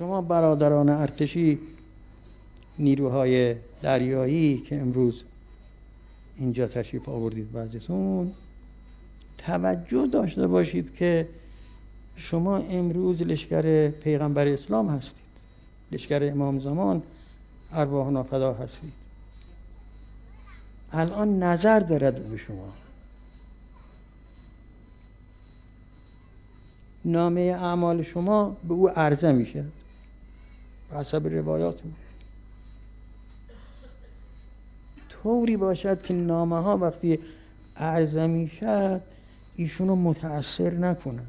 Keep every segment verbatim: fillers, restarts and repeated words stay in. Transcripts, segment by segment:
شما برادران ارتشی، نیروهای دریایی که امروز اینجا تشریف آوردید بعضیتون، توجه داشته باشید که شما امروز لشکر پیغمبر اسلام هستید، لشکر امام زمان ارواحنا فدا هستید. الان نظر دارد به شما. نامه اعمال شما به او عرضه میشه به حسب روایات ما. طوری باشد که نامه ها وقتی عرضه میشد ایشونو متأثر نکند.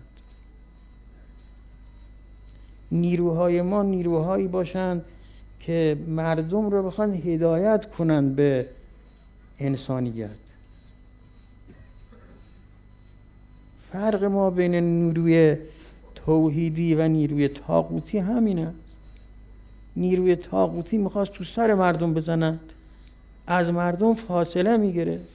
نیروهای ما نیروهایی باشند که مردم رو بخوان هدایت کنند به انسانیت. فرق ما بین نیروی توحیدی و نیروی طاغوتی همین است. نیروی طاغوتی میخواست تو سر مردم بزنند، از مردم فاصله میگرفت.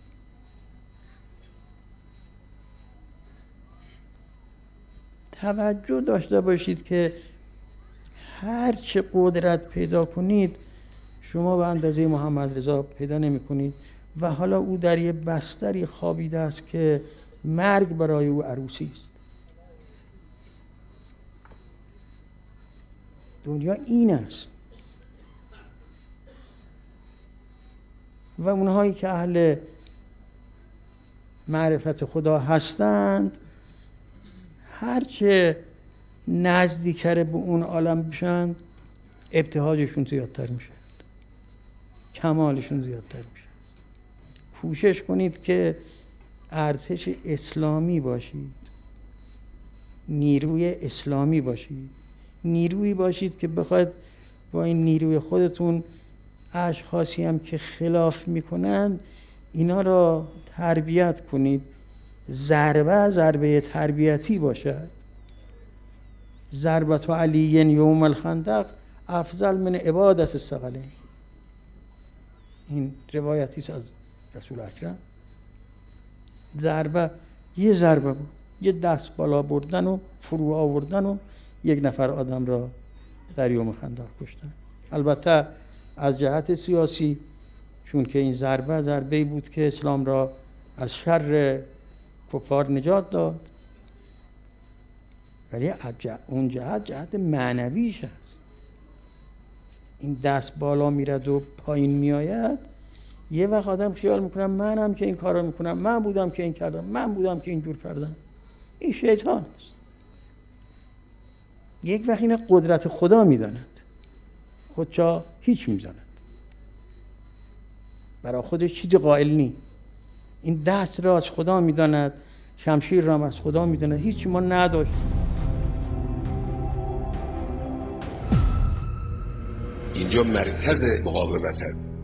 توجه داشته باشید که هر چه قدرت پیدا کنید شما به اندازه محمد رضا پیدا نمی کنید و حالا او در یه بستری خوابیده است که مرگ برای او عروسی است. دنیا این است و اونهایی که اهل معرفت خدا هستند هرچه نزدیکتر به اون عالم بشند ابتهاجشون زیادتر میشه، کمالشون زیادتر میشه. کوشش کنید که ارتش اسلامی باشید، نیروی اسلامی باشید، نیرویی باشید که بخواید با این نیروی خودتون اشخاصی هم که خلاف میکنند اینا را تربیت کنید. ضربه ضربه تربیتی باشد. ضربت علی یوم الخندق افضل من عبادت الثقلین. این روایتی است از رسول اکرم. ضربه یه ضربه بود، یه دست بالا بردن و فرو آوردن و یک نفر آدم را در یوم خندق کشتن. البته از جهت سیاسی، چون که این ضربه ضربه‌ای بود که اسلام را از شر کفار نجات داد، ولی اون جهت جهت معنویش است. این دست بالا میرد و پایین میآید، یه وقت آدم خیال میکنم منم که این کارو میکنم، من بودم که این کردم، من بودم که اینجور کردم. این شیطان است. یک وقت این قدرت خدا میداند، خودشا هیچ میزاند، برای خودش چیزی قائل نی. این دست را از خدا میداند، شمشیر را از خدا میداند، هیچی ما نداشت. اینجا مرکز مقاومت است.